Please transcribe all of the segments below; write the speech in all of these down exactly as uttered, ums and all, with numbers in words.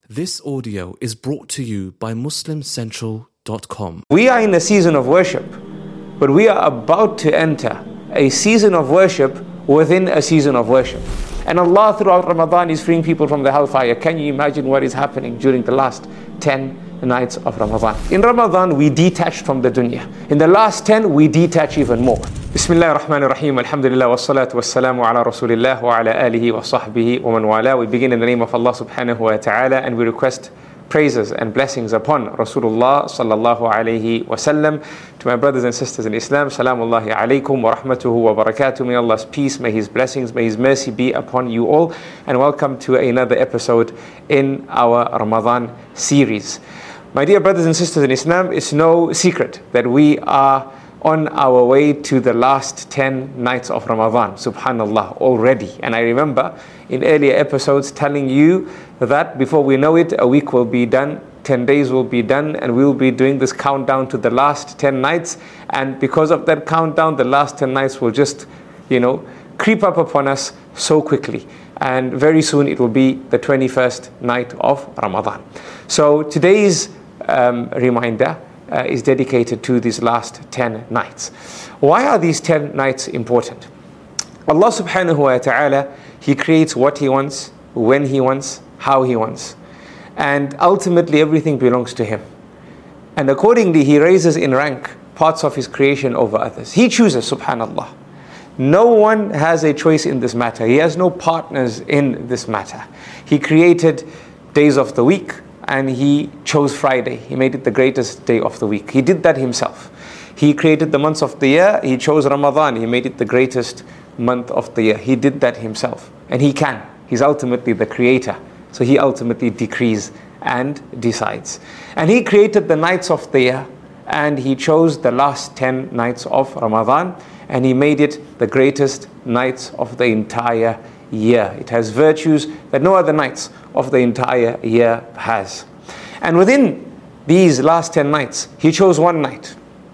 This audio is brought to you by Muslim Central dot com. We are in a season of worship, but we are about to enter a season of worship within a season of worship. And Allah throughout Ramadan is freeing people from the hellfire. Can you imagine what is happening during the last ten nights of Ramadan? In Ramadan, we detached from the dunya. In the last ten, we detach even more. Bismillah ar-Rahman ar-Rahim, alhamdulillah, wassalatu wassalamu ala rasulillah wa ala alihi wa sahbihi wa man wala. We begin in the name of Allah subhanahu wa ta'ala, and we request praises and blessings upon Rasulullah sallallahu alayhi wa sallam. To my brothers and sisters in Islam, salamullahi alaykum wa rahmatuhu wa barakatuh. May Allah's peace, may His blessings, may His mercy be upon you all. And welcome to another episode in our Ramadan series. My dear brothers and sisters in Islam, it's no secret that we are on our way to the last ten nights of Ramadan, subhanallah, already. And I remember in earlier episodes telling you that before we know it, a week will be done, ten days will be done, and we'll be doing this countdown to the last ten nights. And because of that countdown, the last ten nights will just, you know, creep up upon us so quickly. And very soon it will be the twenty-first night of Ramadan. So today's um, reminder Uh, is dedicated to these last ten nights. Why are these ten nights important? Allah subhanahu wa ta'ala, He creates what He wants, when He wants, how He wants. And ultimately everything belongs to Him. And accordingly He raises in rank parts of His creation over others. He chooses, subhanallah. No one has a choice in this matter. He has no partners in this matter. He created days of the week, and He chose Friday. He made it the greatest day of the week. He did that Himself. He created the months of the year. He chose Ramadan. He made it the greatest month of the year. He did that Himself. And He can. He's ultimately the creator. So He ultimately decrees and decides. And He created the nights of the year, and He chose the last ten nights of Ramadan, and He made it the greatest nights of the entire year. It has virtues that no other nights of the entire year has. And within these last ten nights, He chose one night.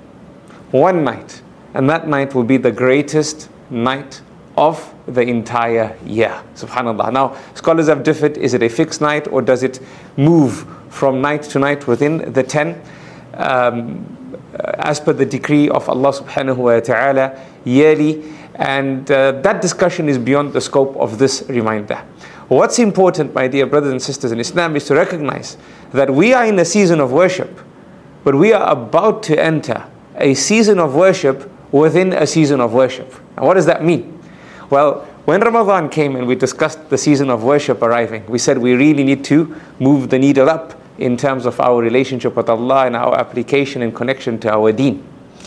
One night. And that night will be the greatest night of the entire year. Subhanallah. Now, scholars have differed. Is it a fixed night, or does it move from night to night within the ten? Um, as per the decree of Allah subhanahu wa ta'ala, yearly. And uh, that discussion is beyond the scope of this reminder. What's important, my dear brothers and sisters in Islam, is to recognize that we are in a season of worship, but we are about to enter a season of worship within a season of worship. Now, what does that mean? Well, when Ramadan came and we discussed the season of worship arriving, we said we really need to move the needle up in terms of our relationship with Allah and our application and connection to our deen.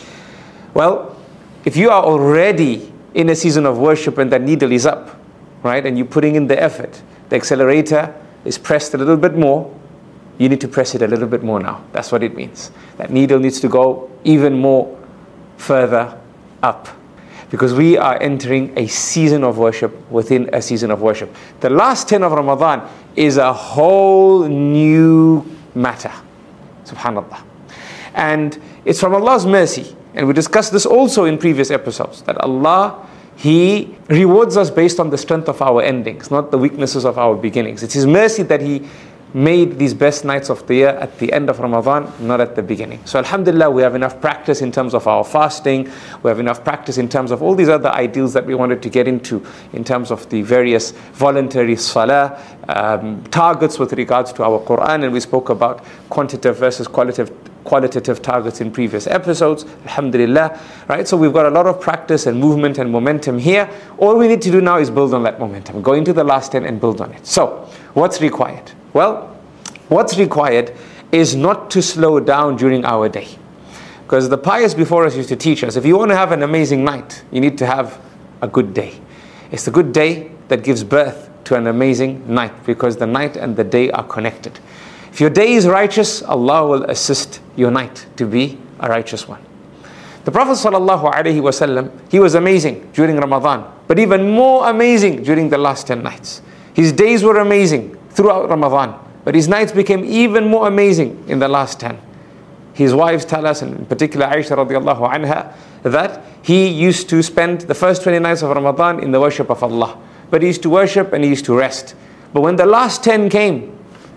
Well, if you are already in a season of worship and that needle is up, right, and you're putting in the effort, the accelerator is pressed a little bit more, you need to press it a little bit more now. That's what it means. That needle needs to go even more further up, because we are entering a season of worship within a season of worship. The last ten of Ramadan is a whole new matter, subhanallah. And it's from Allah's mercy. And we discussed this also in previous episodes, that Allah, He rewards us based on the strength of our endings, not the weaknesses of our beginnings. It's His mercy that He made these best nights of the year at the end of Ramadan, not at the beginning. So alhamdulillah, we have enough practice in terms of our fasting. We have enough practice in terms of all these other ideals that we wanted to get into, in terms of the various voluntary salah, um, targets with regards to our Quran. And we spoke about quantitative versus qualitative qualitative targets in previous episodes, alhamdulillah, right? So we've got a lot of practice and movement and momentum here. All we need to do now is build on that momentum, go into the last ten and build on it. So what's required? Well, what's required is not to slow down during our day, because the pious before us used to teach us, if you want to have an amazing night, you need to have a good day. It's the good day that gives birth to an amazing night, because the night and the day are connected. If your day is righteous, Allah will assist your night to be a righteous one. The Prophet sallallahu alaihi wasallam, he was amazing during Ramadan, but even more amazing during the last ten nights. His days were amazing throughout Ramadan, but his nights became even more amazing in the last ten. His wives tell us, and in particular Aisha radiallahu anha, that he used to spend the first twenty nights of Ramadan in the worship of Allah. But he used to worship and he used to rest. But when the last ten came,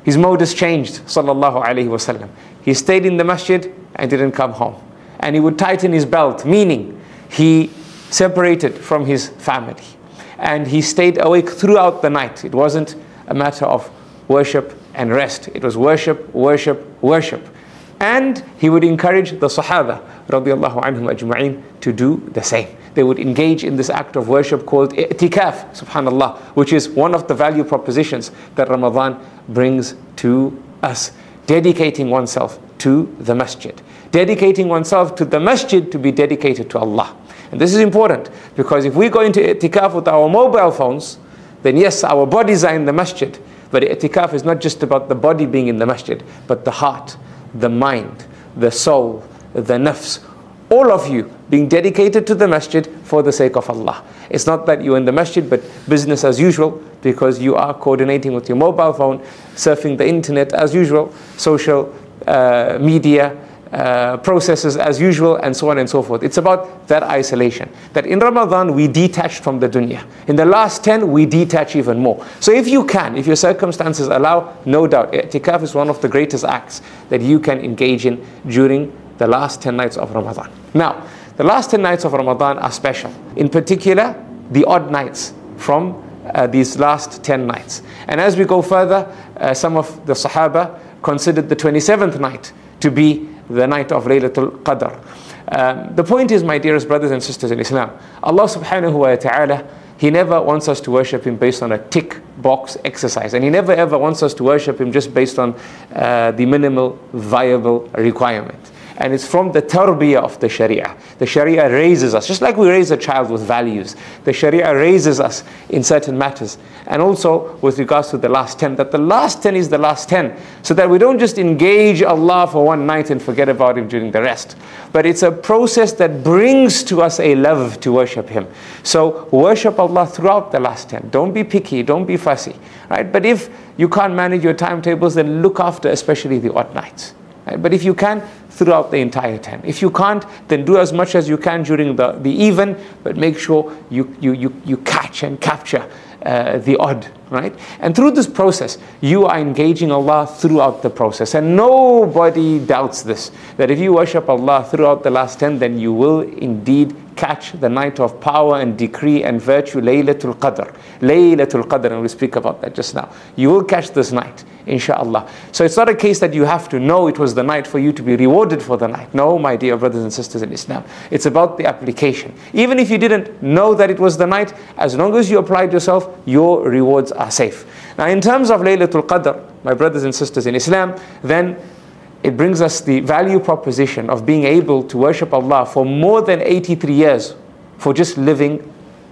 His modus changed, sallallahu alayhi wasallam. He stayed in the masjid and didn't come home. And he would tighten his belt, meaning he separated from his family. And he stayed awake throughout the night. It wasn't a matter of worship and rest. It was worship, worship, worship. And he would encourage the Sahaba radiallahu anhum ajma'in to do the same. They would engage in this act of worship called i'tikaf, subhanallah, which is one of the value propositions that Ramadan brings to us. Dedicating oneself to the masjid. Dedicating oneself to the masjid to be dedicated to Allah. And this is important because if we go into i'tikaf with our mobile phones, then yes, our bodies are in the masjid. But i'tikaf is not just about the body being in the masjid, but the heart, the mind, the soul, the nafs, all of you being dedicated to the masjid for the sake of Allah. It's not that you're in the masjid but business as usual, because you are coordinating with your mobile phone, surfing the internet as usual, social uh, media uh, processes as usual, and so on and so forth. It's about that isolation. That in Ramadan we detach from the dunya. In the last ten we detach even more. So if you can, if your circumstances allow, no doubt, i'tikaf is one of the greatest acts that you can engage in during the last ten nights of Ramadan. Now, the last ten nights of Ramadan are special. In particular, the odd nights from uh, these last ten nights. And as we go further, uh, some of the Sahaba considered the twenty-seventh night to be the night of Laylatul Qadr. Um, the point is, my dearest brothers and sisters in Islam, Allah subhanahu wa ta'ala, He never wants us to worship Him based on a tick box exercise. And He never ever wants us to worship Him just based on uh, the minimal viable requirement. And it's from the tarbiyah of the Sharia. The Sharia raises us, just like we raise a child with values. The Sharia raises us in certain matters. And also with regards to the last ten, that the last ten is the last ten. So that we don't just engage Allah for one night and forget about Him during the rest. But it's a process that brings to us a love to worship Him. So worship Allah throughout the last ten. Don't be picky, don't be fussy. Right? But if you can't manage your timetables, then look after especially the odd nights. Right? But if you can, throughout the entire ten. If you can't, then do as much as you can during the, the even, but make sure you, you, you, you catch and capture uh, the odd, right? And through this process, you are engaging Allah throughout the process. And nobody doubts this, that if you worship Allah throughout the last ten, then you will indeed catch the night of power and decree and virtue, Laylatul Qadr. Laylatul Qadr, and we'll speak about that just now. You will catch this night, inshallah. So it's not a case that you have to know it was the night for you to be rewarded for the night. No, my dear brothers and sisters in Islam. It's about the application. Even if you didn't know that it was the night, as long as you applied yourself, your rewards are safe. Now in terms of Laylatul Qadr, my brothers and sisters in Islam, then it brings us the value proposition of being able to worship Allah for more than eighty-three years for just living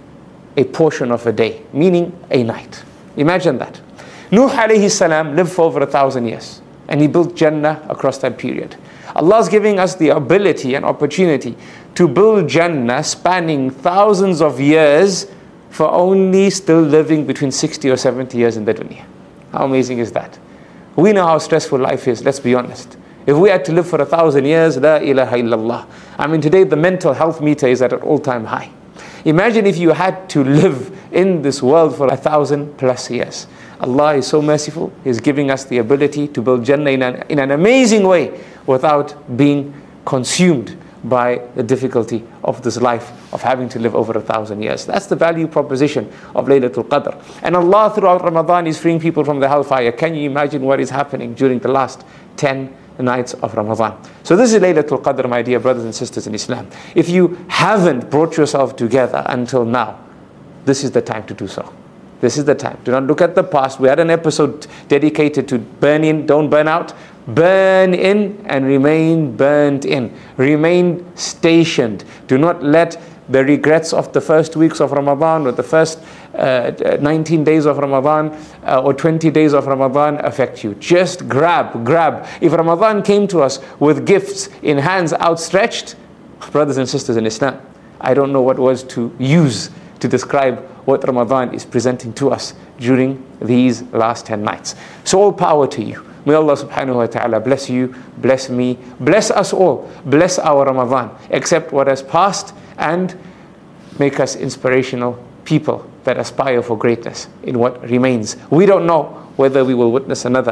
a portion of a day, meaning a night. Imagine that. Nuh alayhi salam lived for over a thousand years and he built Jannah across that period. Allah is giving us the ability and opportunity to build Jannah spanning thousands of years for only still living between sixty or seventy years in the dunya. How amazing is that? We know how stressful life is, let's be honest. If we had to live for a thousand years, la ilaha illallah. I mean, today the mental health meter is at an all-time high. Imagine if you had to live in this world for a thousand plus years. Allah is so merciful. He's giving us the ability to build Jannah in an, in an amazing way without being consumed by the difficulty of this life of having to live over a thousand years. That's the value proposition of Laylatul Qadr. And Allah throughout Ramadan is freeing people from the hellfire. Can you imagine what is happening during the last ten nights of Ramadan? So this is Laylatul Qadr, my dear brothers and sisters in Islam. If you haven't brought yourself together until now, this is the time to do so. This is the time. Do not look at the past. We had an episode dedicated to burn in, don't burn out. Burn in and remain burnt in. Remain stationed. Do not let the regrets of the first weeks of Ramadan or the first uh, nineteen days of Ramadan uh, or twenty days of Ramadan affect you. Just grab, grab. If Ramadan came to us with gifts in hands outstretched, brothers and sisters in Islam, I don't know what words to use to describe what Ramadan is presenting to us during these last ten nights. So all power to you. May Allah subhanahu wa ta'ala bless you, bless me, bless us all, bless our Ramadan, accept what has passed and make us inspirational people that aspire for greatness in what remains. We don't know whether we will witness another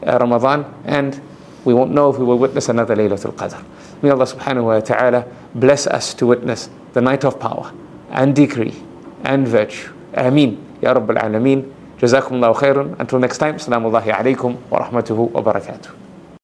uh, Ramadan, and we won't know if we will witness another Laylatul Qadr. May Allah subhanahu wa ta'ala bless us to witness the night of power and decree and virtue. Ameen. Ya Rabbil Alameen. Jazakumullahu khairan. Until next time, Assalamu alaikum wa rahmatuhu wa barakatuh.